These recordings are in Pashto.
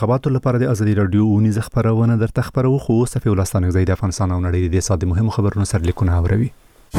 انتخاباتو لپاره د ازادي راډیو ونیزه خبرونه درته خبرو خو صفي ولستانه زید افغانستان او نړۍ د ساده مهمو خبرونو سرلیکونه اوروي.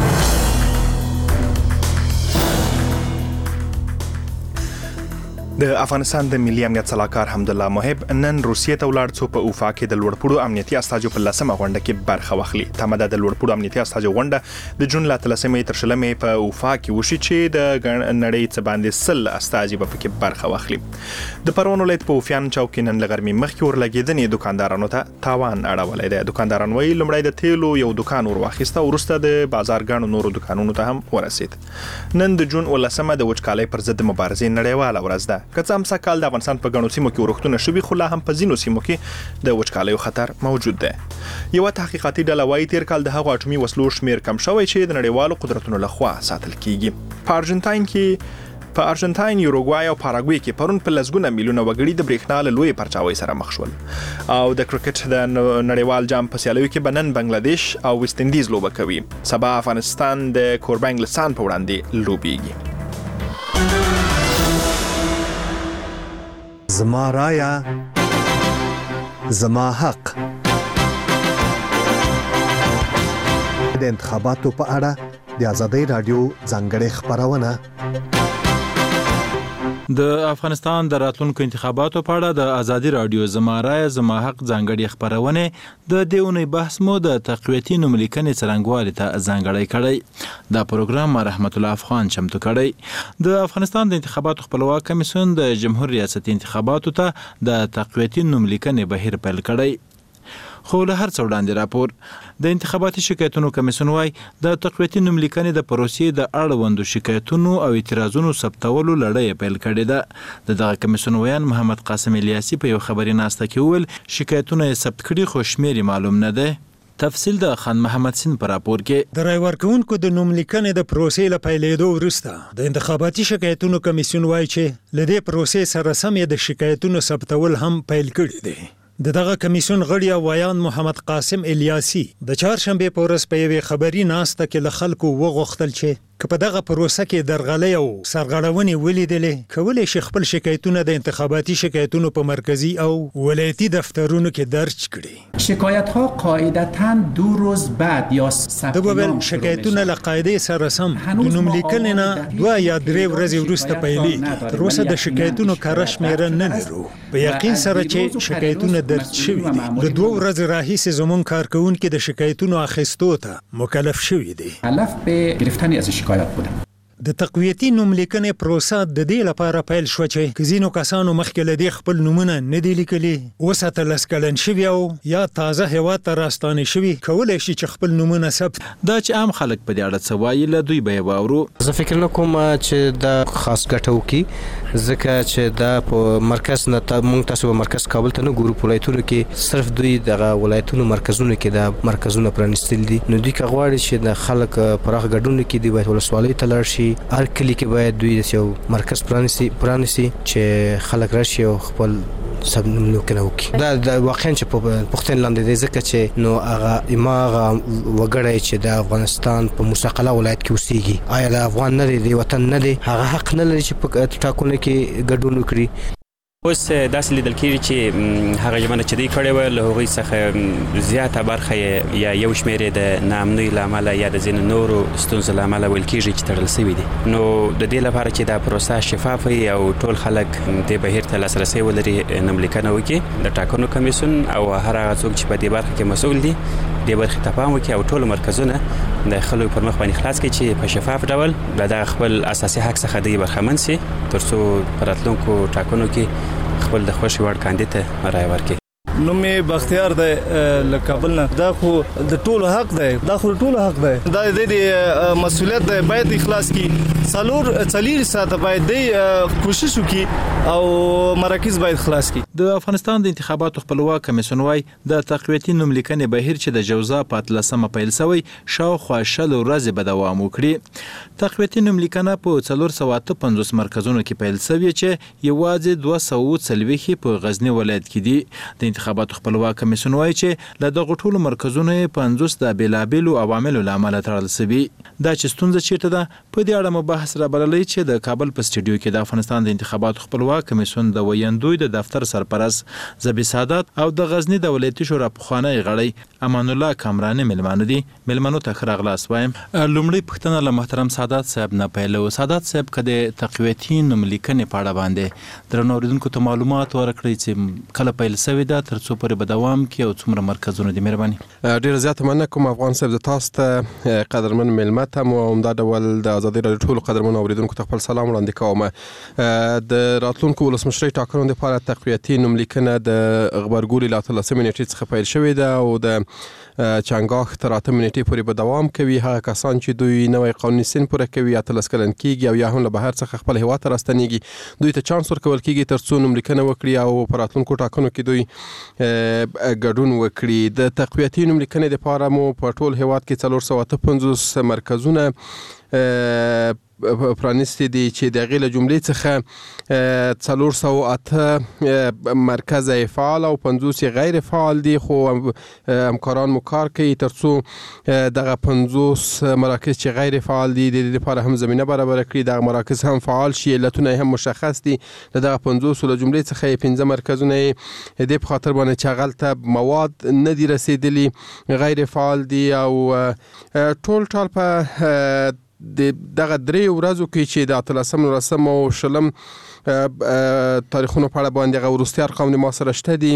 د افغانستان د ملي امنیت صلاحکار حمدالله محب نن روسیې ته ولاړ څو په اوفا کې د لوړپوړو امنیتي استازو په 10مه غونډه کې برخه واخلي. تمه د لوړپوړو امنیتي استازو غونډه د جون له 13مې تر 16مې په اوفا کې وشي چې د نړۍ څخه باندې 10 استازي به پکې برخه واخلي. د پروان ولایت په اوفیان چوک کې نن لغرمې مخکې ورلګېدنې دکاندارانو ته تاوان اړولای دی. دکانداران وایي لومړی د تیلو یو دکان ورواخیسته او وروسته د بازارګانو نورو دکانونو ته هم ورسید. نن د جون 19مه د وچکالۍ پر ضد مبارزې نړیواله ورځ ده. که څه هم سږ کال د افغانستان په ګڼو سیمو کې ورښتونه شوي خو لا هم په ځینو سیمو کې د وچکالیو خطر موجود دی. یوه تحقیقاتي ډله وایي تیر کال د هغو اټومي وسلو شمیر کم شوی چې د نړیوالو قدرتونو لخوا ساتل کیږي. په ارجنټاین، یوروګوای او پاراګوای کې پرون په لسګونه میلیونه وګړي د برېښنا له لوی پرچاوۍ سره مخ شول. او د کرکټ د نړیوال جام په سیالیو کې به نن بنگلاديش او ویسټ انډیز لوبه کوي. سبا افغانستان د کوربه انګلستان په وړاندې لوبیږي. زما رایا زما حق. د انتخاباتو په اړه د ازادي راډیو ځانګړې خبرونه. د افغانستان د راتلونکو انتخاباتو په اړه د ازادي راډیو زما رای زما حق ځانګړې خبرونه د دې اونۍ بحث مو د تقویتي نوملیکنې څرنګوالي ته ځانګړی کړی. دا پروګرام رحمت الله افغان چمتو کړی. د افغانستان د انتخاباتو خپلواک کمیسیون د جمهور ریاست انتخاباتو ته د تقویتي نوملیکنې بهیر پیل کړی. خو له هر څه وړاندې راپور د انتخاباتي شکایتونو کمیسیون وايي د تقویتي نوملیکنې د پروسې د اړوندو شکایتونو او اعتراضونو ثبتولو لړۍ پیل کړې ده. دغه کمیسیون ویان محمد قاسم الیاسی په یو خبري ناسته کې وویل شکایتونه یې ثبت کړي خو شمیر معلوم نه ده. تفصیل د خان محمد سین پر راپور کې. د رای ورکوونکو د نوملیکنې د پروسې له پیلېدو وروسته د انتخاباتي شکایتونو کمیسیون وايي چې له دې پروسې سره سم یې د شکایتونو ثبتول هم پیل کړي دي. دغه کمیسیون غړي او ویان محمد قاسم الیاسی د چهارشنبه په ورځ په یوه خبري ناسته کې له خلکو وغوښتل چې په دغه پروسه کې درغلۍ او سرغړونې ولیدلې کولای شي خپل شکایتونه د انتخاباتي شکایتونو په مرکزی او ولایتي دفترونو کې درج کړي. شکایت‌ها قاعدتاً 2 روز بعد یا ثبت نام شکایتونه له قاعده سره سم د نوملیکنې نه 2 یا 3 ورځې وروسته پیلېږي. تر اوسه د شکایتونو کره شمېره نه لرو. په یقین سره چې شکایتونه درج شوي دي. د 2 ورځې راهیسې زموږ کارکوونکي د شکایتونو اخیستو ته مکلف شوي دي. علف به گرفتن از شکایت بودم. د تقویتي نوملیکنې پروسه د دې لپاره پیل شو چې ځینو کسانو مخکې له دې خپل نومونه نه دي لیکلي، اوس اتلس کلن شوي او یا تازه هیواد ته راستانه شوي کولای شي چې خپل نومونه ثبت. دا چې عام خلک په دې اړه څه وایي له دوی به یې واورو. زه فکر نه کوم چې دا خاص ګټه وکړي ځکه چې دا په مرکز نه موږ تاسو په مرکز کابل ته نه ګورو. په ولایتونو کې صرف دوی دغه ولایتونو مرکزونو کې دا مرکزونه پرانیستل دي. نو دوی که غواړي چې د خلک پراخ ګډون کې دی باید ولسوالۍ ته لاړ شي. هر کلی کې باید دوی یو مرکز پرانیسي چې خلک راشي او خپل سب نوملیکنه وکړي. دا واقعا چې په پښتون لاندې دی ځکه چې نو هغه اماغه وګړی چې د افغانستان په مستقله ولایت کې اوسېږي آیا د افغان نه دی وطن نه دی هغه حق نه لري چې په ټاکنو کې ګډون وکړي. اوس داسې لیدل کېږي چې هغه ژمنه چې دوی کړې وه له هغوی څخه زیاته برخه یا یو شمېر یې د ناامنۍ له امله یا د ځینو نورو ستونزو له امله ویل کېږي چې تړل سوي دي. نو د دې لپاره چې دا پروسه شفاف وي او ټول خلک دې بهیر ته لاسرسی ولري نوملیکنه وکړي د ټاکنو کمیسیون او هر هغه څوک چې په دې برخه کې مسؤل دي دې برخې ته پام وکړي او ټول مرکزونه د خلکو پر مخ باندې خلاص کړي چې په شفاف ډول د خپل اساسي حق څخه دوی برخمن سي تر څو په راتلونکو ټاکنو کې خپل د خوښې وړ کاندید ته رایه ورکړي. نوم بختیار دی له کابل نه. دا خو د ټولو حق دی. دا د مسؤلیت دی باید اخلاص کی څلور ساعته باید دی کوشش وکړي او مراکز باید خلاص کی. د افغانستان د انتخاباتو خپلواک کمیسیون وايي د تقویتي نوملیکنې بهیر چې د جوزا په 13مه پیل شوی شاوخوا 10 ورځې به دوام وکړي. تقویتي نوملیکنه په 450 مرکزونو کې پیل شوی چې یوازې 240 په غزنی ولایت کې دي. د انتخاباتو خپلواک کمیسیون وایي چې له دغو ټولو مرکزونو 50 د بېلابېلو عواملو له امله تړل شوي. دا چې ستونزه چیرته ده په دې اړه مو بحث رابللی چې د کابل په سټډیو کې د افغانستان د انتخاباتو خپلواک کمیسیون د ویاندوی د دفتر سرپرست زبی سعادت او د غزنی د ولایتي شورا پخوانی غړی امان الله کامرانی ملمانو دي. ملمنو ته ښه راغلاست وایم. لومړی پوښتنه له محترم سعادت صاحب نه پیلو. سعادت صاحب که د تقویتي نوملیکنې په اړه باندې درنو اوریدونکو ته معلومات ورکړئ چې کله پیل شوې ده، تر څو پورې به دوام کوي او څومره مرکزونه دي. مهرباني. ډېره زیاته مننه کوم افغان صاحب. زه تاسو ته قدرمن ملمه ته همدا ډول د ازادي راډیو ټولو قدرمنو اوریدونکو ته خپل سلام وړاندې کوم. د راتلونکو ولسمشرۍ ټاکنو لپاره تقویتي نوملیکنه د غبرګولي له 13 نیټې څخه پیل شوې ده او د چنګاښ تر 8 نیټې پورې به دوام کوي. هغه کسان چې دوی نوی قانوني سن پوره کوي 18 کلن کېږي او یا هم له بهر څخه خپل هیواد ته راستنېږي، دوی ته چانس ورکول کېږي تر څو نوملیکنه وکړي او په راتلونکو ټاکنو کې دوی ګډون وکړي. د تقویتي نوملیکنې لپاره مو په ټول هیواد کې 458 مرکزونه پرانیستي دي چې د هغې له جملې څخه 408 مرکز فعال او 50 غیر فعال دي، خو همکاران مو کار کوي تر څو دغه 50 مراکز چې غیر فعال دي د دې لپاره هم زمینه برابره کړي، دغه مراکز هم فعال شي. علتونه هم مشخص دي. د دغه 50 له جملې څخه 15 مرکزونه د په خاطر باندې چې هغلته مواد نه دي رسیدلي غیر فعال دي او ټول په دغه 3 ورځو کې چې د 13 او 20 تاریخونو په اړه باندې هغه وروستي ارقام ما سره شته دي.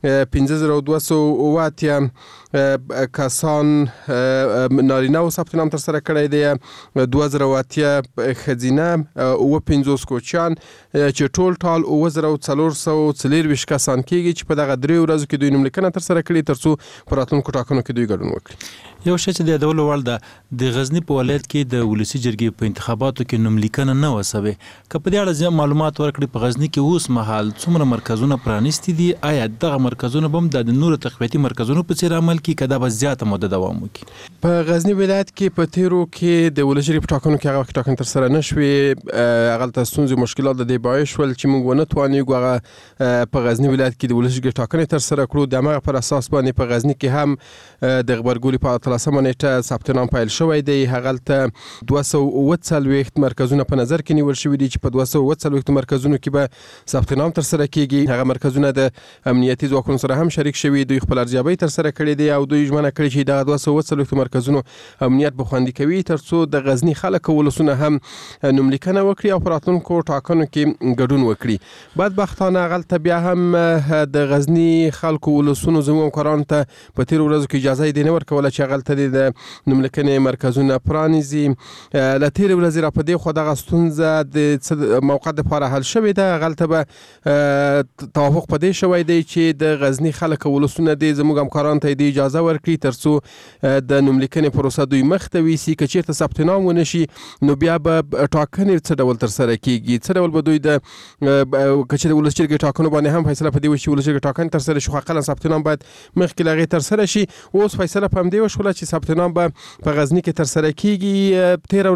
5280 کسان نارینه و ثبت نام ترسره کړی دی، 2080 ښځینه او 50 کوچیان چې ټول ټال 9424 کسان کېږي چې په دغه 3 ورځو کې دوی نوملیکنه ترسره کړي تر څو په راتلونکو ټاکنو کې دوی ګډون وکړي. یو شی چې د یادولو وړ ده، د غزني په ولایت کې د ولسي جرګې په انتخاباتو کې نوملیکنه نه وه سوې. که په دې اړه معلومات ورکړي په غزني کې اوس مهال څومره مرکزونه پرانیستي دي؟ آیا دغه مرکزونه به هم د نورو تقویتي مرکزونو په څېر عمل کوي که دا به زیاته موده دوام وکړي؟ په غزني ولایت کې په تیرو کې د ولسي جرګې په ټاکنو کې هغه وخت ټاکنې ترسره نه شوې. هغلته ستونزې مشکلات د دې باعث شول چې موږ ونه توانېږو هغه په غزني ولایت کې د ولسي جرګې ټاکنې ترسره کړو. د همغه پر اساس باندې په غزني کې هم د غبرګولي په 13 نیټه ثبت نام پیل شوی دی. هغلته 240 مرکزونه په نظر کې نیول شوي دي چې په 240 مرکزونو کې به ثبت نام ترسره کېږي. هغه مرکزونه د امنیتي ځواکونو سره هم شریک شوي، دوی خپل ارزیابۍ ترسره کړې دي او دوی ژمنه کړې چې دغه 240 مرکزونو امنیت به خوندي کوي تر څو د غزني خلک او ولسونه هم نوملیکنه وکړي او په راتلونکو ټاکنو کې ګډون وکړي. بدبختانه هغلته بیا هم د غزني خلکو ولسونو زموږ همکارانو ته په تېرو ورځو کې اجازه یې نه ورکوله چې هغلته د نوملیکنې مرکزونه پرانیزي. له تېرې ورځې را په دې خوا دغه ستونزه د موقت دپاره حل شوې ده. هغلته به توافق په دې شوی دی چې د غزني خلک او ولسونه دې زموږ همکارانو ته دې اجازه ورکړي تر څو د نوملیکنې پروسه دوی مخ ته ویسي. که چېرته ثبت نام ونه شي نو بیا به ټاکنې څه ډول ترسره کېږي، څه ډول به دوی د که چې د ولس جرګې ټاکنو باندې هم فیصله په دې وشي چې ولس جرګې ټاکنې ترسره شي، خو اقلا ثبت نام باید مخکې له هغې ترسره شي. اوس فیصله په همدې وشوله چې ثبت نام به په غزني کې ترسره کېږي. تېره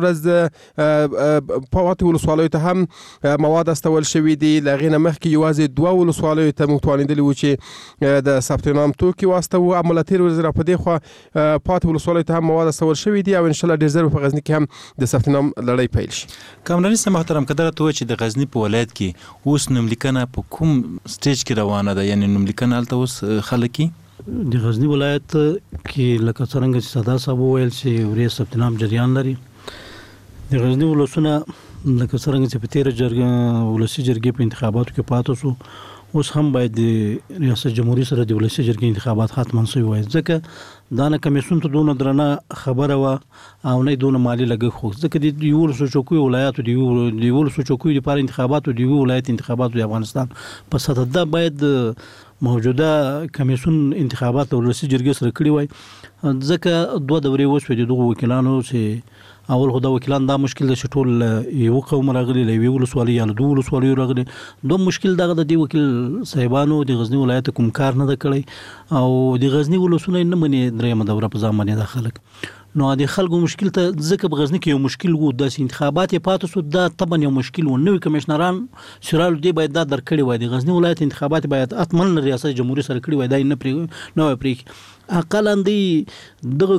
ورځ په 8 ولسوالیو ته هم مواد استول شوي دي. له هغې نه مخکې یوازې 2 ولسوالیو ته موږ توانېدلي وو چې د ثبت نام توکي واستوو، اما له تېرې ورځې را په دې خوا په 8 ولسوالیو ته هم مواد استول شوي دي او انشاءالله ډېر ژر په غزني کې هم د ثبت نام لړۍ پیل شي. کامراني صاحب محترم، که دغه ته ووایي چې د غزني په ولایت کې اوس نوملیکنه په کوم سټیج کې روانه ده، یعنې نوملیکنه هلته اوس خلک د غزني ولایت کې لکه څرنګه چې ساده صاحب وویل چې ورې ثبت نام جریان لري. د غزني ولسونه لکه څرنګه چې په تېره ولسي جرګې په انتخاباتو کې پاتې شو، اوس هم باید د ریاست جمهوریت سره د ولسي جرګې انتخابات ختم شوي وای، ځکه دا نه کمیسیون ته دونه درنه خبره وه او نه دونه مالي لګښت خو ځکه د 11 چوکیو ولایاتو د 11 چوکیو لپاره انتخاباتو د ولایت انتخاباتو د افغانستان په سطح ده باید موجوده کمیسیون انتخابات ولسي جرګې سره کړي وای، ځکه 2 دورې وشوې د دغو وکیلانو چې اول خو دا وکیلان دا مشکل ده چې ټول یو قوم راغلي له یوې ولسوالۍ یا له 2 ولسوالیو راغلي. دوم مشکل دغه د دې وکیل صاحبانو د غزني ولایت کوم کار نه ده کړی او د غزني ولسونه نه مني درېیمه دوره په ځان باندې دا خلک. نو د خلکو مشکل ته ځکه په غزنی کې یو مشکل وو د انتخابات پاتې سو دا طبعا یو مشکل و نوې کمشنران سرال دی باید دا درکړي وای د غزنی ولایت انتخابات باید اتمن ریاست جمهوریت سره کړي وای دا نه پرې اقلا دی دغه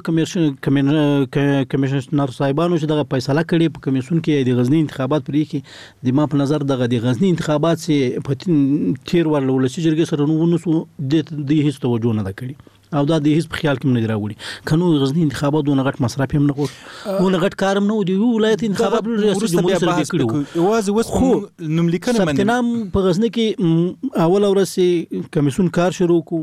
کمیشنر صاحبانو چې دغه فیصله کړي په کمیسیون کې د غزنی انتخابات پرې کې د ما په نظر دغه د غزنی انتخابات سي په تیر ور ولسی جرګې سره نو د هیڅ توجه نه کړي او دا د هیڅ په خیال کې نه راوړي کنو غزنی انتخابات دونه غټ مصرف هم نه ونه غټ کارم نه دی ولایت انتخابات ریاست جمهوریت سره کړو واز وس نملیکنه من سپتنام په غزنی کې اول ورسې کمیسیون کار شروع کو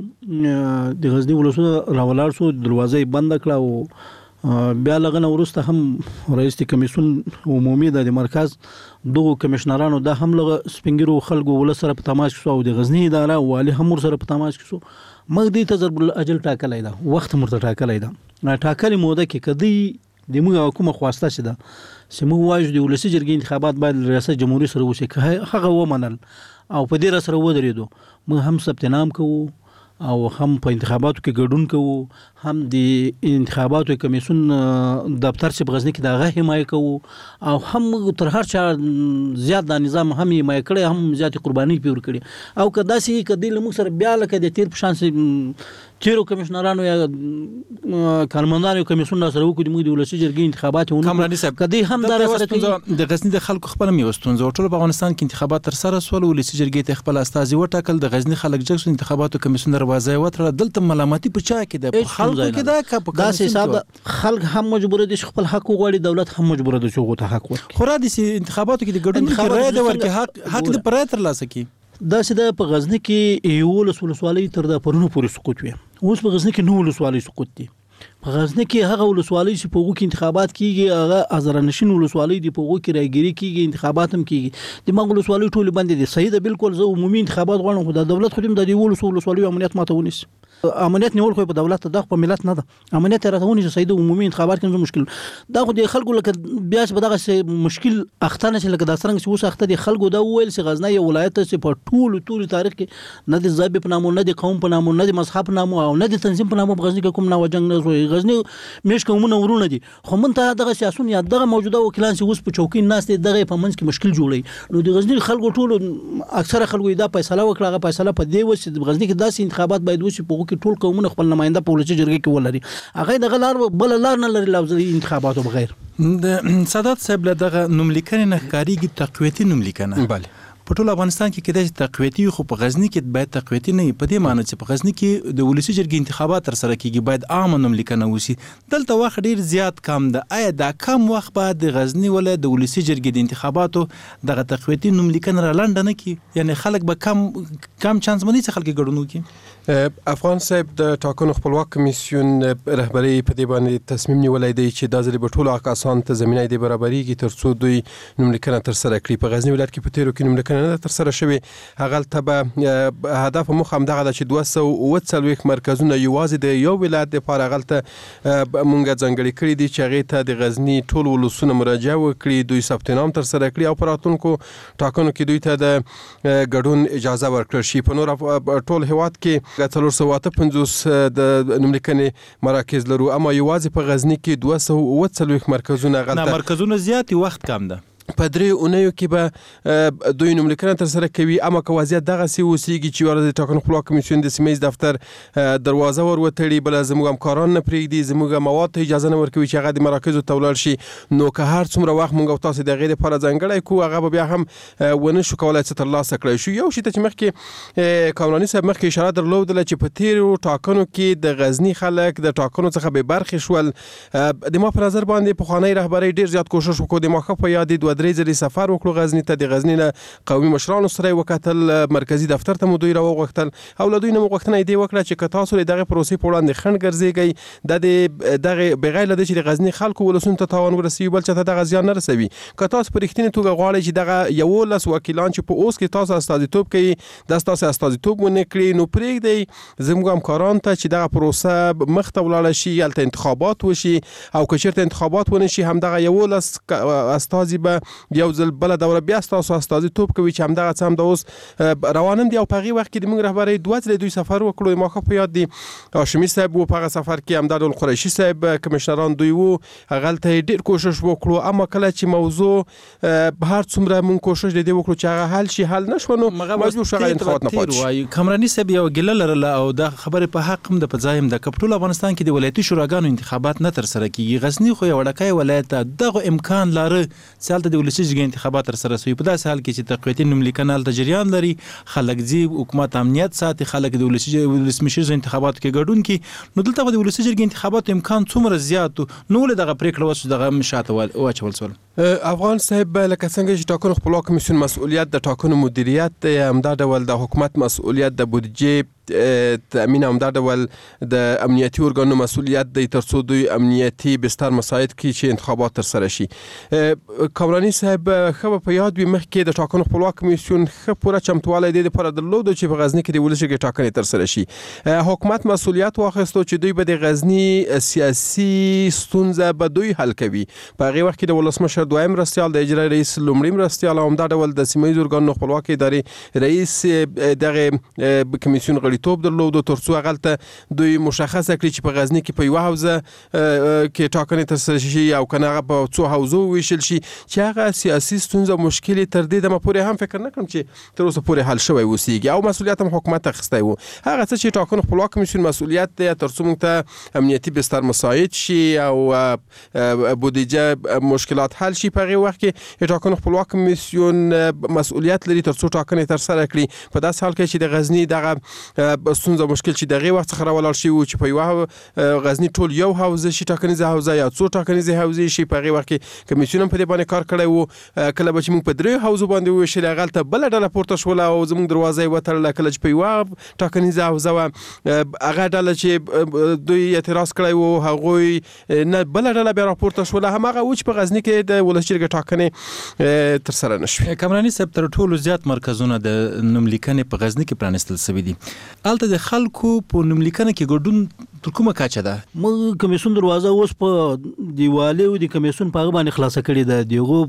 د غزنی ولسو راولار سو دروازه بند کړه او بیا لغنه ورسته هم رئیس کمیسیون عمومي د مرکز دغه کمشنرانو دا هم لغه سپینګرو خلکو ول سره په تماس کې او د غزنی اداره والی هم سره په تماس کې مګ دې تضرب الاجل ټاکلای دا وخت مرته ټاکلای دا ټاکلې موده کې کدی د موږ حکومت خواسته شي دا سمو واجب د ولسی جرګې انتخابات باید ریاست جمهوریت سره وشي هغه ومنل او په دې سره ودرېدو موږ هم ثبت نام کوو او هم په انتخاباتو کې ګډون کوو هم د انتخاباتو کمیسیون دفتر چې په غزنی کې دا غه حمایت کوو او هم تر هر چا زیات د نظام هم حمایت کړي هم زیات قرباني پیور کړي او کدا سي کدی لمو سره بیا لکه د تیر په شان تیرو کمشنرانو یا کارمندانو کمیسیون سره وکړي موږ د ولسی جرګې انتخابات کمرانی صاحب کدی هم دا سره د غزنی د خلکو خپل میوستونزو ټول په افغانستان کې انتخابات تر سره سول ولسی جرګې ته خپل استازي وټاکل د غزنی خلک جګ انتخاباتو کمیسیون دروازه وتر دلته ملامتي په چا کې د خلکو کې دا حساب خلک هم مجبور دي خپل حق وغواړي دولت هم مجبور دي چې غوته حق ورکړي خو را دي انتخاباتو کې د ګډون رای د ورکه حق د پرای تر لاسه کی دا چې د په غزنی کې یو ولسوالۍ تر د پرونو پورې سقوط وي اوس په غزنی کې نو ولسوالۍ سقوط دي په غزنی کې هغه ولسوالۍ چې په وګ کې انتخابات کیږي هغه ازرنشین ولسوالۍ دی په وګ کې راګيري کیږي انتخابات هم کیږي د مغول ولسوالۍ ټول باندې دي صحیح ده بالکل زه عمومي انتخابات غواړم خو د دولت خدمت د ولسوالۍ امنیت ماته ونیسي امنیت نیول خو په دولت د خپل ملت نه ده امنیت راځونی چې سید عمومي انتخابات کې مشکل دا خو د خلکو لکه بیا چې دغه مشکل اختانه چې لکه د څنګه چې اوس اخته د خلکو دا ویل چې غزنی یو ولایت چې په ټول تاریخ کې نه د ضابط په نامو نه د قوم په نامو نه د مذهب په نامو او نه د تنظیم په نامو په غزنی کې کوم نه وجنګ نه زوی غزنی مش کومونه ورونه دي خو مونږ ته دغه سیاسون یا دغه موجوده وکیلان چې اوس په چوکۍ ناس دي دغه په منځ کې مشکل جوړي نو د غزنی خلکو ټول اکثره خلکو دا فیصله وکړه هغه فیصله په دی و چې د غزنی کې داسې انتخابات باید وشي په کې ټول قومونه خپل نماینده په ولسی جرګې کې ولري هغه دغه لار بل لار نه لري لوزي انتخاباتو بغیر د سادات صاحب له دغه نوملیکنه نه کاریږي تقویتی نوملیکنه بله په ټول افغانستان کې کېدای شي تقویتی خو په غزنی کې باید تقویتی نه په دې معنی چې په غزنی کې د ولسی جرګې انتخابات تر سره کیږي باید عام نوملیکنه وشي دلته وخت ډیر زیات کم ده آیا دا کم وخت بعد د غزنی ولې د ولسی جرګې د انتخاباتو دغه تقویتی نوملیکنه را لاندې نه کی یعنی خلک به کم چانس باندې چې خلک ګډون وکړي افغان صاحب د ټاکنو خپلواک کمیسیون رهبری په دې باندې تصمیم نیولای دی چې د ځل په ټولو کسان ته زمينه دی برابرېږي ترڅو دوی نوملیکنه تر سره کړي په غزنی ولایت کې په تیرو کې نوملیکنه نه تر سره شوی هغه ته هدف مخ هم دغه چې 240 مرکزونه یوازې د یو ولایت لپاره غلطه مونږ ځنګړي کړی دي چې هغه ته د غزنی ټول ولسونه مراجعه وکړي دوی ثبت نام تر سره کړي او پراتونکو ټاکنو کې دوی ته د ګډون اجازه ورکړي شي په نور ټول هواد کې 350 د نوملیکنې مراکز لرو اما یوازې په غزنی کې 240 مرکزونه غلطه مرکزونه زیات وخت کم ده په درې اونیو کې به دوی نوملیکنه تر سره کوي اما که وضعیت دغه سی اوسېږي چې ورته د ټاکنو خپلواک کمیسیون د سیمه دفتر دروازه وروتړي بل زموږ همکاران نه پرېږدي زموږ مواد ته اجازه نه ورکوي چې هغه د مراکزو ته ولاړ شي نو که هر څومره وخت موږ تاسو د غیر لپاره ځانګړی کو هغه بیا هم ونه شو کولای چې ترلاسه کړی شو یو شی ته چې مخکې کامرانی صاحب مخکې اشاره درلودله چې په تیرو ټاکنو کې د غزنی خلک د ټاکنو څخه به برخې شول د ما په نظر باندې پخوانی رهبری ډیر زیات کوشش وکړ د مخه په یاد درې ځلې سفر وکړو غزنی ته د غزنی له قومي مشرانو سره وکتل مرکزی دفتر ته مو دوی راوغوښتل او له دوی نه مغوښتنه دی وکړه چې که تاسو دغه پروسې په وړاندې خنډ ګرځېږئ دغه بغیر له دې چې د غزنی خلکو ولسونو ته تاوان ورسوي بل چاته دغه زیان نه رسوي که تاسو په رښتینې توګه غواړئ چې دغه 11 وکیلان چې په اوس کې تاسو استازیتوب کوي د تاسو استازیتوب ونه کړی نو پرېږدئ زموږ همکاران ته چې دغه پروسه مخ ته ولاړه شي هلته انتخابات وشي او که چېرته انتخابات ونه شي همدغه 11 استازي به یو ځل بل دوره بیا تاسو استازیتوب کوي چې همدغه څه هم د اوس روانم دی او په هغې وخت کې د موږ رهبرۍ دوه ځلې دوی سفر وکړو. ما ښه په یاد دي هاشمي صاحب و په هغه سفر کې، همدارډول قریشي صاحب کمشنران دوی وو، هغلته ډېر کوشش وکړو، اما کله چې موضوع هر څومره موږ کوشش د دې وکړو چې هغه حل شي، حل نه شو، نو مجبور شو هغه انتخابات نه پاتې شي. کامراني صاحب یو ګیله لرله او دا خبرې په حق هم د په ځای هم د ټول افغانستان کې د ولایتي شوراګانو انتخابات نه ترسره کیږي. غزني خو یو وړوکی ولایت ده، دغه امکان لاره چې هلته د ولسي جرګې انتخابات ترسره شوي. په داسې حال کې چې تقویتي نوملیکنه هلته جریان لري، خلک ځي، حکومت امنیت ساتي، خلک د ولسمشر انتخاباتو کې ګډون کوي، نو دلته به د ولسي جرګې انتخاباتو امکان څومره زیات نو ولې دغه پرېکړه وشوه دغه شاته واچول شول؟ افغان صاحب لکه څنګه چې ټاکنو خپلواک کمیسیون مسؤلیت د ټاکنو مدیریت دی، همدا ډول د حکومت مسؤلیت د بودجې تامین، همدا ډول د امنیتي ارګانونو مسؤلیت دی ترڅو دوی امنیتي بستر مساعد کړي چې انتخابات ترسره شي. کامراني صاحب ښه په یاد وي مخکې د ټاکنو خپلواک کمیسیون ښه پوره چمتوالی د دې لپاره درلود چې په غزني کې د ولسي جرګې ټاکنې ترسره شي. حکومت مسؤلیت واخیستو چې دوی به د غزني سیاسي ستونزه به دوی حل کوي. په هغې وخت کې د ولسمشر دویم مرستیال، د اجرایي رئیس لومړي مرستیال او همدا ډول د سیمه ییزو ارګانونو خپلواکې ادارې رئیس دغه کمیسیون غړیتوب درلود ترڅو هغلته دوی مشخصه کړي چې په غزني کې په یوه حوزه کې ټاکنې ترسره شي او که نه هغه په څو حوزو وویشل شي چې هغه سیاسي ستونزه مشکل تر دې دمه پورې هم فکر نه کړم چې تر اوسه پورې حل شوی اوسیږي او مسؤلیت هم حکومت اخیستی و. هغه څه چې ټاکنو خپلواک کمیسیون مسؤلیت دی ترڅو موږ ته امنیتي بستر مساعد شي او بودجه مشکلات حل شي. په هغې وخت کې ټاکنو خپلواک کمیسیون مسؤلیت لري ترڅو ټاکنې ترسره کړي. په داسې حال کې چې د غزني دغه ستونزه مشکل چې دغه وخت څخه راولاړ شي و چې په یوه غزني ټول یو حوزه شي، ټاکنیزه حوزه یا څو ټاکنیزې حوزې شي. په هغې وخت کې کمیسیون هم په دې باندې کار کړی و. کله به چې موږ په دریو حوزو باندې وویشل هغلته بله ډله پورته شوله او زموږ دروازه یې وتړله. کله چې په یوه ټاکنیزه حوزه وه هغه ډله چې دوی اعتراض کړی و هغوی نه بله ډله بیا راپورته شوله، هماغه و چې په غزني کې د ولسي جرګې ټاکنې ترسره نه شوې. کامراني صاحب تر ټولو زیات مرکزونه د نوملیکنې په غزني کې پرانیستل شوي دي. هلته د خلکو په نوملیکنه کې ګډون تر کومه کچه ده؟ موږ کمیسیون دروازه اوس په دیواله او د کمیسیون په هغه باندې خلاصه کړې ده، دغه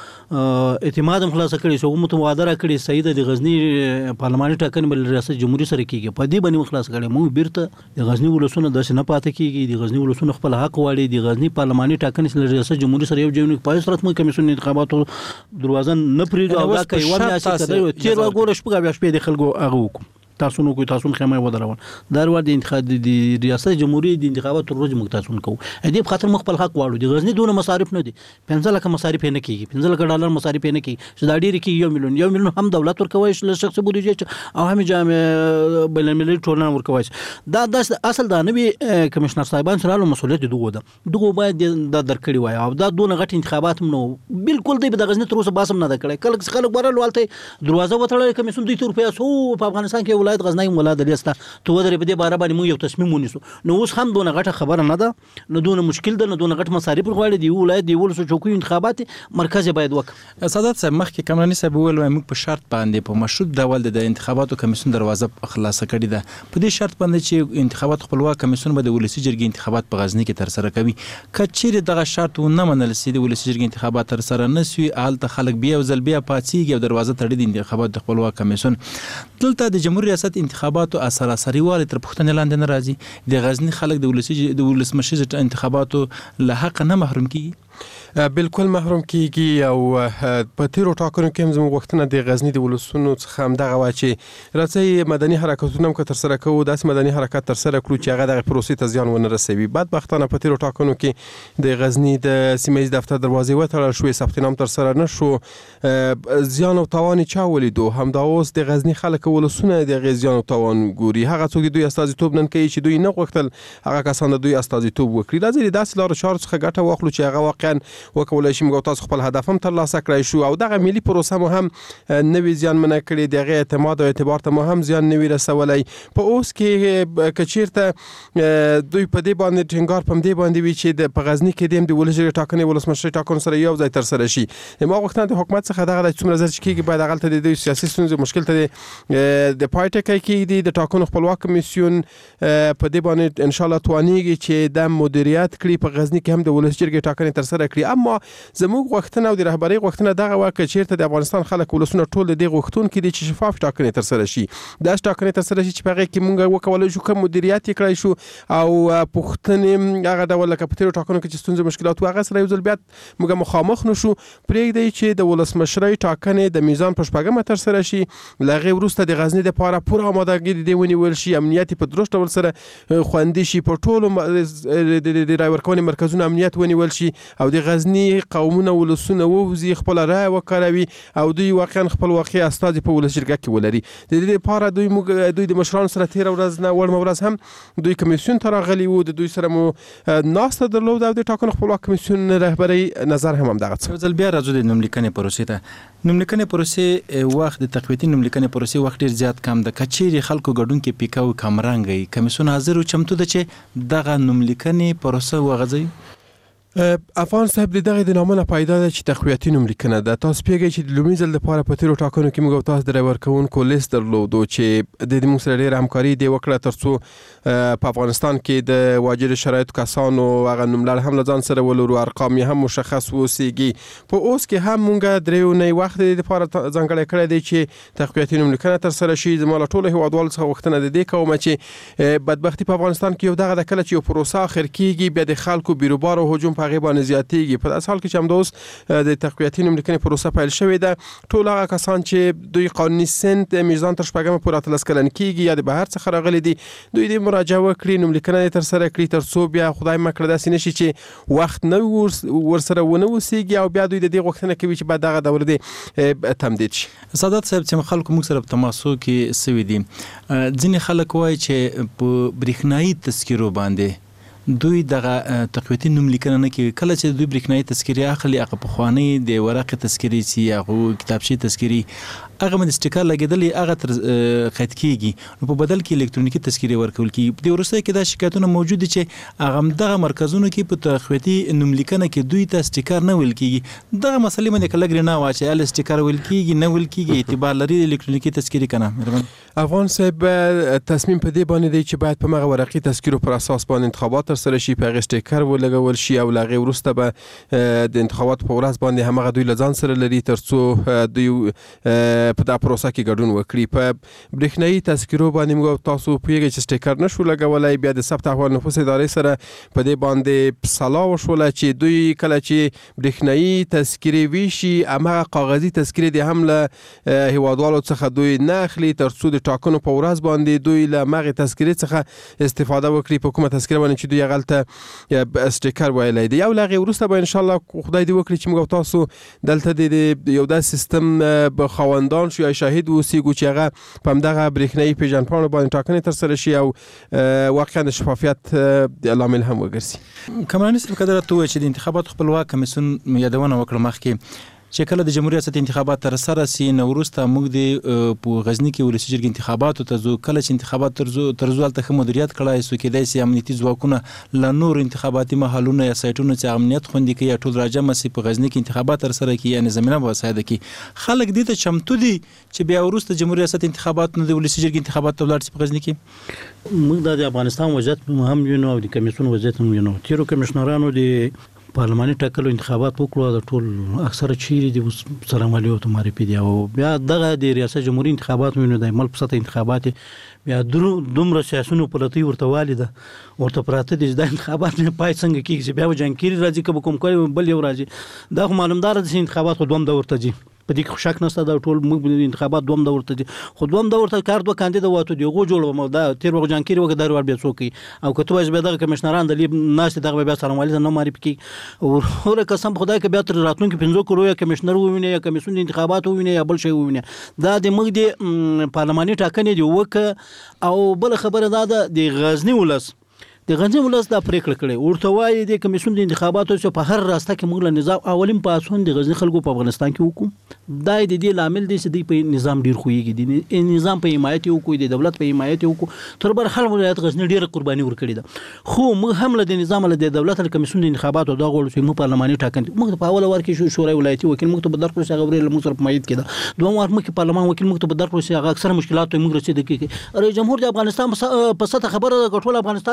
په اعتماد هم خلاصه کړې شو، موږ مواده را کړې سید د غزني پارلماني ټاکنې بل ریاست جمهوریت سره کیږي، په دې باندې خلاص کړې. موږ بیرته د غزني ولسونه داسې نه پاتې کیږي، د غزني ولسونه خپل حق غواړي، د غزني پارلماني ټاکنې سره ریاست جمهوریت سره یو ځای په صورت موږ کمیسیون انتخاباتو دروازه نه پریږدو او دا کوي ورته چې تیر وګوره شپږ د خلکو هغه وکړو تاسو نو کوئی تاسو خیمه ودرول در ور د انتخاب د ریاست جمهوریت د انتخاباتو ورځ موږ تاسو کوو. دې په خاطر مخبل حق واړو د غزنی دونه مصارف نه دي، 15 لک مصارف نه کیږي، 15 لک ډالر مصارف نه کیږي چې دا ډیر کې 1 میلیون هم دولت ورکوي شخصي بودیجه او هم جامع بین المللي ټولنه ورکوي. دا اصل دا نوی کمشنر صاحبان سره له مسؤلیت دغه باید دا درکړي وای او دا دونه غټ انتخابات نو بالکل دی د غزنی تر اوسه باسم نه کړي. کله خلک ورل والته دروازه وتړل کمیسیون 2 روپیا سو په افغانستان کې ولایت غزنی ولادت لیسته تو ودرې په دې باره باندې موږ یو تصمیم ونیسو. نو اوس هم دونه غټه خبره نه ده، نو دونه مشکل ده، نو دونه غټ مصارف غواړي دی ولایت دی ولسو چوکۍ انتخابات مرکز باید وکړي. سادات صاحب مخکې کامراني صاحب ویل موږ په شرط باندې په مشروط ډول د انتخاباتو کمیسیون دروازه خلاصه کړې ده، په دې شرط باندې چې انتخابات خپلواک کمیسیون به د ولسي جرګې انتخابات په غزني کې ترسره کوي. کچېرې دغه شرط ونه منل سي د ولسي جرګې انتخابات ترسره نه سي، هلته خلک بیا ځل بیا پاتېږي او دروازه تړي د انتخابات د خپلواک کمیسیون. دلته د جمهوریت ریاست انتخاباتو سراسري والی تر پوښتنې لاندې نه راځي، د غزني خلک د ولسمشر انتخاباتو له حق نه محروم کیږي. بالکل محروم کیږي او په تیرو ټاکنو کې هم زموږ وختونه د غزني د ولسونو څخه هم دغه وا چې راځي مدني حرکتونه هم که ترسره کوو، داسې مدني حرکت ترسره کړو چې هغه دغه پروسې ته زیان ونه رسوي. بدبختانه په تیرو ټاکنو کې د غزني د سیمه ییز دفتر دروازې وتړل شوې، ثبت نام ترسره نه شو، زیان او تاوان چا ولیدو؟ همدا اوس د غزني خلک ولسونه د هغې زیان او تاوان ګوري. هغه څوک دوی استازیتوب نن کوي چې دوی نه غوښتل هغه کسان د دوی استازیتوب وکړي. راځي داسې لارو چارو څخه ګټه واخلو چې هغه واقعا وکولای شي موږ تاسو خپل هدف هم ترلاسه کړی شو او دغه ملي پروسه مو هم نوی زیانمنه کړې، دغه اعتماد او اعتبار ته مو هم زیان نوی رسولی. په اوس کې که چیرته دوی په دې باندې ټینګار په دې باندې وي چې په غزني کې د ولسي ټاکنې ولسمشر ټاکنو سره یو ځای ترسره شي، ما غوښتنه د حکومت څخه دغه څومره زر کېږي باید هغلته د دوی سیاسي ستونزې مشکل ته د پای ټکی کېږدي. د ټاکنو خپلواک کمیسیون په دې باندې انشاءالله توانیږي چې د مدیریت کړي په غزني کې هم د ولسي جرګې ټاکنې ترسره ترسره کړي. اما زموږ غوښتنه او د رهبرۍ غوښتنه دغه وکړه چیرته د افغانستان خلک ولسونه ټول د دې غوښتونکي دي چې شفاف ټاکنې ترسره شي. دا ټاکنې ترسره شي چې په هغه کې موږ وکولای شو کوم مدیریت کړی شو او پوښتنې هغه ډول لکه په تیرو ټاکنو کې چې ستونزې مشکلات هغه سره یو ځل بیا موږ مخامخ نشو. پرېږدي چې د ولسمشرۍ ټاکنې د میزان په شپږمه ترسره شي. له هغې وروسته د غزني دپاره پوره آمادګي د دې ونیول شي، امنیت په درست ډول سره خوندي شي، په ټولو د رای ورکونې مرکزونو امنیت ونیول شي او د غزني قومونه ولسونه ووځي، خپله رایه وکاروي او دوی واقعا خپل واقعي استازي په ولس جرګه کې ولري. د دې لپاره دوی د مشرانو سره تېره ورځ نه وړمه ورځ هم دوی کمیسیون ته راغلي وو، د دوی سره مو ناسته درلوده او د ټاکنو خپلواک کمیسیون رهبرۍ نظر هم همدغه څه. یو ځل بیا راځو د نوملیکنې پروسې ته. نوملیکنې پروسې وخت د تقویتي نوملیکنې پروسې وخت ډېر زیات کم ده. که چیرې خلکو ګډون کې پیکه او کمرنګ کمیسیون حاضر او چمتو ده چې دغه نوملیکنې پروسه وغځوي؟ افغان صاحب دغه د نامه نه پیدا ده چې تقویتي نوملیکنه ده. تاسو پیږئ چې د لومړي ځل لپاره په تیرو ټاکنو کې موږ تاسو د رای ورکوونکو لیست درلودو چې د موږ سره ډېره همکاري دې وکړه ترڅو په افغانستان کې د واجد شرایطو کسانو هغه نوملړ هم له ځان سره ولرو، ارقام یې هم مشخص واوسېږي. په اوس کې هم موږ درې اونۍ وخت د دې لپاره ځانګړی کړی دی چې تقویتي نوملیکنه ترسره شي. زما له ټولو هیوادوالو څخه غوښتنه د دې کومه چې بدبختي په افغانستان کې یو دغه د کله چې یو پروسه اخر کېږي بیا د خلکو بیروبار او هجوم په هغې باندې زیاتېږي. په داسې حال کې چې همدا اوس د تقویتي نوملیکنې پروسه پیل شوې ده، ټول هغه کسان چې دوی قانوني سن د میزان تر شپږمه پورې 18 کلن کېږي یا د بهر څخه راغلي دي، دوی دې مراجعه وکړي، نوملیکنه یې ترسره کړي ترڅو بیا خدای مه کړه داسې نه شي چې وخت نه ورسره ونه اوسېږي او بیا دوی د دې غوښتنه کوي چې بعد دغه دوره دې تمدید شي. سعادت صاحب چې خلکو موږ سره په تماسو کې سوي دي، ځینې خلک وایي چې په برېښنایي تذکیرو باندې دوی دغه تقویتي نوملیکنه نه کوي. کله چې دوی برېښنایي تذکیرې اخلي، هغه پخوانۍ د ورقې تذکیرې چې هغه کتابچې تذکیرې هغه باندې سټیکر لګېدلې هغه تر قید کېږي، نو په بدل کې الکترونیکي تذکیرې ورکول کېږي. د وروستیو کې دا شکایتونه موجود دي چې هغه همدغه مرکزونو کې په تقویتي نوملیکنه کې دوی ته سټیکر نه ویل کېږي. دغه مسلې باندې که لږ رڼا واچوئ، هله سټیکر ویل کېږي نه ویل کېږي، اعتبار لري د الکترونیکي تذکیرې که نه؟ افغان صاحب تصمیم په دې باندې دی چې باید په مغه ورقي تذکیرو پر اساس باندې انتخابات ترسره شي، په هغې سټیکر ولګول شي او له هغې وروسته به د انتخاباتو په ورځ باندې همغه دوی له ځان سره لري ترڅو دوی په دا پروسه کې ګډون وکړي. په برېښنایي تذکیرو باندې موږ تاسو پوهېږئ چې سټیکر نشو لګولی. بیا د ثبت احوال نفوس ادارې سره په دې باندې سلا وشوله چې دوی کله چې برېښنایي تذکیرې ویشي همغه کاغذي تذکیرې دې هم له هیوادوالو څخه دوی نه اخلي ترڅو د ټاکنو په ورځ باندې دوی له همغې تذکیرې څخه استفاده وکړي په کومه تذکیره باندې چې دوی هغلته سټیکر ویلی دی. او له هغې وروسته به انشاءالله خدای دې وکړي چې موږ تاسو دلته د یو داسې سیستم به خاوندان شو یا شاهد اوسېږو چې هغه په همدغه برېښنایي پیژندپاڼو باندې ټاکنې ترسره شي او واقعا د شفافیت لامل هم وګرځي. کمراني صاحب که درته ووایي چې د انتخاباتو خپلواک کمیسیون یادونه وکړه مخکې چې کله د جمهوریت ریاست انتخابات ترسره سي، نو وروسته موږ د په غزني کې ولسي جرګې انتخاباتو ته ځو. کله چې انتخابات ترځو هلته ښه مدیریت کړی سو، کېدای سي امنیتي ځواکونه له نورو انتخاباتي محلونو یا سایټونو چې امنیت خوندي کوي یا ټول راجمع سي په غزني کې انتخابات ترسره کړي، یعنې زمینه به مساعده کړي. خلک دې ته چمتو دي چې بیا وروسته جمهوریت ریاست انتخابات نه د ولسي جرګې انتخابات ته ولاړ سي په غزني کې؟ موږ د افغانستان وضعیت هم وینو او د کمیسیون وضعیت هم وینو. تیرو کمیشنرانو د پارلماني ټاکلو انتخابات وکړو، د ټول اکثره چیرې د سلام علیکم معرفي دي او بیا دغه د ریاست جمهوریت انتخابات وینو د ملک په سطح انتخابات بیا دومره سیاسونو پلتۍ ورته والي ده ورته پراته دي. د انتخابات نه پای څنګه کېږي چې بیا به جانکیري راځي که به کوم کار بل یو راځي. دا خو معلومداره ده چې انتخابات خو دوم دور ته ځي، په دې کې شک نشته. دا ټول موږ انتخابات دوم دور ته دي، خو دوم دور ته کار دوه کاندید واته دی غو جوړو دا تیر وخت جانکیري وګ دار ور بیا څوک او کته وځ به دغه کمشنران د لیب ناس دغه بیا سلام علیکم نه معرفي کی او هر قسم خدای کې بیا تر راتلونکو 15 کروڑ کمشنر ووینه یا کمیسیون انتخابات ووینه یا بل شی ووینه. دا د موږ د پارلماني ټاکنې دی وک او بل خبره دا د غزنی ولس دا پریکړه کړې ورته وایي د کمیسیون د انتخاباتو چې په هر راسته کې موږ له نظام اولین پاسون د غزنی خلکو په افغانستان کې وکړو. دا د دې لامل دی چې دوی په نظام ډیر خوېږي، د نظام په حمایت وکړو، د دولت په حمایت وکړو. تر بر خلک ولایت غزنی ډیره قرباني ورکړې ده، خو موږ هم له د نظام له دولت له کمیسیون د انتخاباتو دا غوړو چې موږ پارلماني ټاکنې موږ په اوله ور کې شورای ولایتي وکیل موږ ته بدر کړو چې هغه له موږ سره په مایت کېده، دوم ور موږ پارلمان وکیل موږ ته بدر کړو چې هغه اکثر مشکلات موږ رسېد کې رئیس جمهور د افغانستان په سطح خبره د ټول افغانستان چې خپه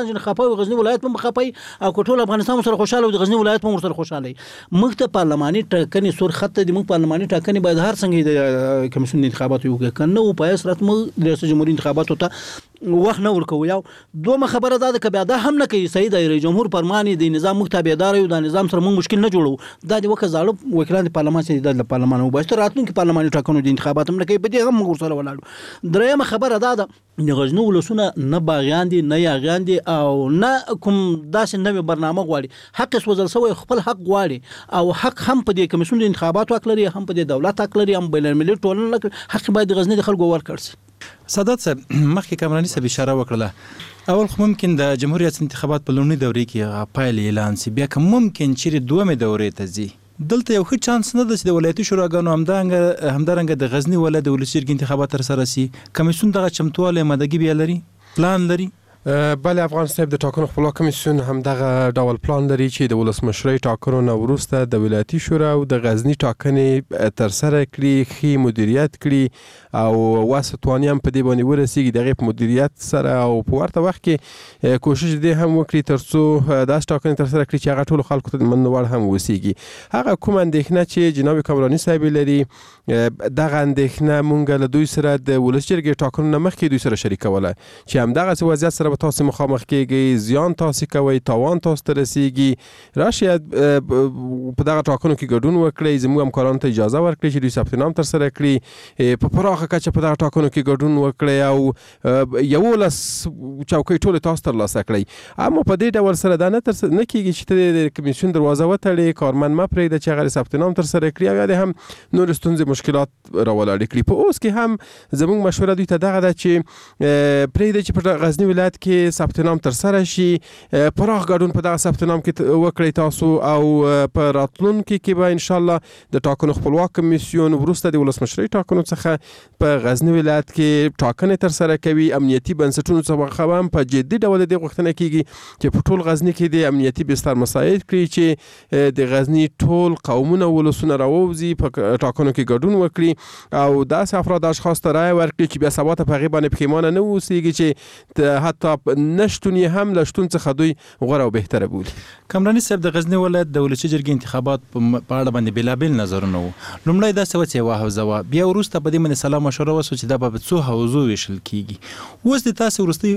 خپه غزنی ولایت هم خپه او ټول افغانستان سره خوشاله او د غزنی ولایت هم سره خوشاله موږ ته پارلماني ټاکنې سور خط دي موږ پارلماني ټاکنې باید هر څنګه د کمیسیون انتخاباتو یو کنه او په اساس موږ د ریاست جمهوریت انتخاباتو ته وخت نه ورکو یو دوه خبره ده ک بیا دا هم نه کوي سید رئیس جمهور فرمانی د نظام متابعدار یو د نظام سره موږ مشکل نه جوړو دا د وکه زاړه وکیلان د پارلمان چې د پارلمان وباسته راتلونکي پارلماني ټاکنو د انتخابات هم نه کوي په دې هم موږ سره ولاړو درېمه خبره ده د غزنی ولسونه نه باغیان دي نه یاغیان دي او نه کوم داسې نوې برنامه غواړي حق سوزل سوی خپل حق غواړي او حق هم په دې کمیسیون د انتخاباتو حق لري هم په دې دولت حق لري هم بین المللي ټولنه حق باید د غزنی د خلکو ورکړي شي سادات صاحب مخکې کامرانی صاحب اشاره وکړه اول خو ممکن د جمهوریت انتخابات په لومړي دورې کې پایلې اعلان شي بیا که ممکن چې دومې دورې ته ځي دلته یو ښه چانس نه ده چې د ولایتي شوراګانو همدارنګه د غزنی ولایت د ولسي جرګې انتخابات ترسره شي کمیسیون دغه چمتوالی آمادګي بیا لري پلان لري بله افغان صاحب د ټاکنو خپلواک کمیسیون هم دغه ډول پلان لري چې د ولسمشرۍ ټاکنو نه وروسته د ولایتي شورا او د غزنی ټاکنې ترسره کړي ښې مدیریت کړي او واسه تواني هم په دې باندې ورسیږي دغه په مدیریت سره او په ورته وخت کې کوشش دې هم وکړي ترڅو داس ټاکنې ترسره کړي چې هغه ټول خلکو ته منور هم وسیږي هغه کوم اندېښنه چې جناب کامرانی صاحب لري دغه اندېښنه مونږ له دوی سره د ولس جرګې ټاکنو نه مخکې دوی سره شریکوله چې همدغه وضعیت سره تاسو مخامخ کېږئ زیان تاسو کوي تاوان تاسو ته رسیږي راشي په دغه ټاکنو کې ګډون وکړئ زموږ همکارانو ته اجازه ورکړئ چې دوی ثبت نام ترسره کړي په پراخه کچه په دغه ټاکنو کې ګډون وکړئ او 11 چوکۍ ټول تاسو ترلاسه کړئ اما په دې ډول سره دا نه کېږي چې د کمیسیون دروازه وتړي کارمند مه پرېږده چې هغه ثبت نام ترسره کړي او یا هم نور ستونزې مشکلات راولاړې کړي په اوس کې هم زموږ مشوره دوی ته دغه ده چې پرېږدئ چې په غزنی ولایت کې ثبت نام ترسره شي پراخ ګډون په دغه ثبت نام کې وکړئ تاسو او په راتلونکي کې به ان شاء الله د ټاکنو خپلواک کمیسیون وروسته د ولسمشرۍ ټاکنو څخه په غزنی ولایت کې ټاکنې ترسره کوي امنیتي بنسټونو څخه هم په جدي ډول د غوښتنه کیږي چې په ټول غزنی کې د امنیتي بستر مساعد کړي چې د غزنی ټول قومونه ولسونه راووزي په ټاکنو کې ګډون وکړي او داسې افراد اشخاص ته رایه ورکړي چې بیا سبا ته په هغې باندې پښیمانه نه اوسېږي چې حتی نشتون یې هم له شتون څخه دوی غوره او بهتره بولي کامرانی صاحب د غزنی ولایت د ولسي جرګې انتخابات په اړه باندې بېلابېل نظرونه وو لومړی داسې وه چې یوه حوزه وه بیا وروسته په دې باندې سلا مشوره وسوه چې دا به په څو حوزو ویشل کېږي اوس د تاسې وروستۍ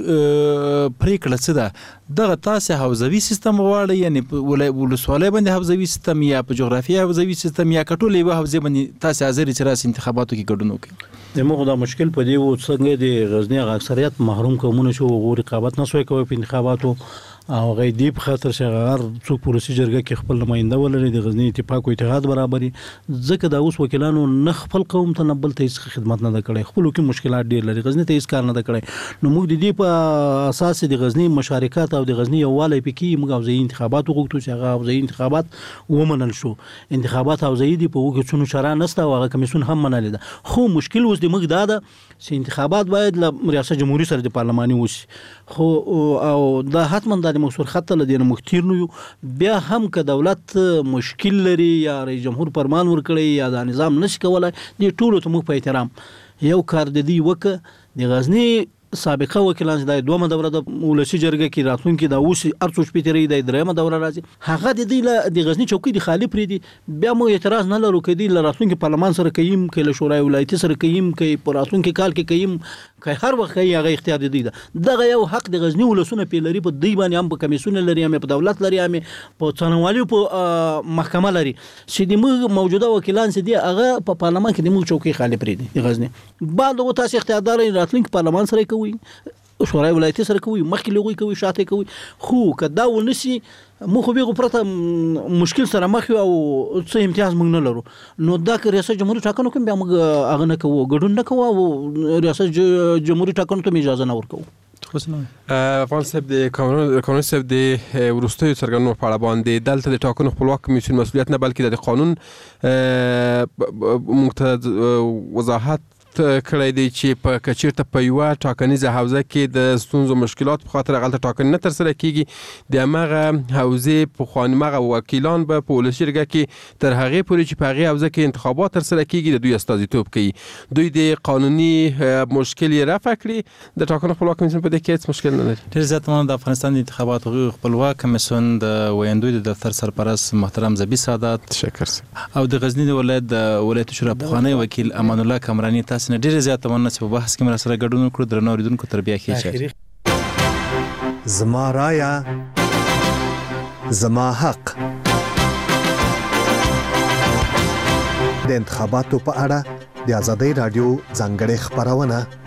پرېکړه څه ده دغه تاسې حوزوي سیستم غواړئ یعنې په ولسوالۍ باندې حوزوي سیستم یا په جغرافیه حوزوي سیستم یا که ټول یوه حوزې باندې تاسې حاضر چې راسې انتخاباتو کې ګډون وکړئ د موږ دا مشکل په دې و څنګه د غزنی اکثریت محروم قومونه شو غوړي رقابت نه سوی کوي په انتخاباتو او غیدی په خاطر شغار څوک پولیسي جرګه کې خپل نماینده ولري د غزنی اتفاق او اتحاد برابرۍ ځکه دا اوس وکیلانو نه خپل قوم ته نه بل ته هیڅ خدمت نه کړي خپل کې مشکلات ډیر لري غزنی ته هیڅ کار نه کړي نو موږ د دې په اساس د غزنی مشارکت او د غزنی یووالی پکې موږ او ځای انتخابات وغوښتو چې هغه او ځای انتخابات ومنل شو انتخابات او ځای دی په وګړو څونو شرا نسته او هغه کمیسیون هم منل ده خو مشکل اوس د موږ دا ده چې انتخابات باید له ریاست جمهوریت سره د پارلماني وشي خو او دا حتما د مخسور خط له دې مختیر نو بیا هم که دولت مشکل لري یا رئیس جمهور فرمان ورکړي یا د نظام نشي کولای د ټولو ته موږ په احترام یو کار د دې وکړه د غزنی سابقه وکیلان د دومره دوره د ولسی جرګه کې راتلونکي د اوس ارڅو شپېتري د درېمه دوره راځي هغه د دې د غزنی چوکۍ د خالی پرې دي بیا مو اعتراض نه لرو کدي راتلونکي پارلمان سره کيم کله شورای ولایتي سره کيم کې پر راتلونکي کال کې کيم که هر وخت هغه اختیار دی دغه یو حق د غزنی ولسونه په لري په دی باندې هم په کمیسیون لري هم په دولت لري هم په څنوالي په محکمه لري چې د موجوده وکیلان چې دی هغه په پارلمان کې د مو چوکۍ خالی پرې دي د غزنی بعد او تاسو اختیار لري راتلونکي پارلمان سره کوي شورای ولایتي سره کوي مخکې لغوي کوي شاته کوي خو کدا ونسی مو خو به پرته مشکل سره مخ او څه امتیاز موږ نه لرو نو دا که ریاست جمهوریت ټاکنو کوم بیا موږ هغه نه کوو ګډون نه کوو او ریاست جمهوریت ټاکنو ته اجازه نه ورکوو افغان صاحب د قانون صاحب د وروستیو څرګندونو په اړه باندې دلته د ټاکنو خپلواک کمیسیون مسؤلیت نه بلکې د قانون موږ ته وضاحت یاداښت کړی دی چې په کچیرته په یو ټاکنیزه حوزه کې د ستونزو مشکلات په خاطر غلطه ټاکنه نه تر سره کیږي د هغه حوزې په خوانمغه وکیلان به په ولسي جرګه کې تر هغه پورې چې په هغه حوزه کې انتخابات تر سره کیږي د دوی استازیتوب کوي. دوی د قانوني مشکل رفع کړي د ټاکنو خپلواک کمیسیون په دې کې هیڅ مشکل نه لري. ډیر زیات مننه. د افغانستان د انتخاباتو خپلواک کمیسیون د ویاندوی د دفتر سرپرست محترم زبی سعادت تشکر او د غزنی د ولایت شورا پخوانی وکیل امان الله کمرانی تاسو نه ډیر زیات مننه چې په بحث کې مرسته ګډون وکړو. درنو اوریدونکو تر بیا کې زما رایا زما حق د انتخاباتو په اړه د آزادۍ رادیو ځانګړې خبرونه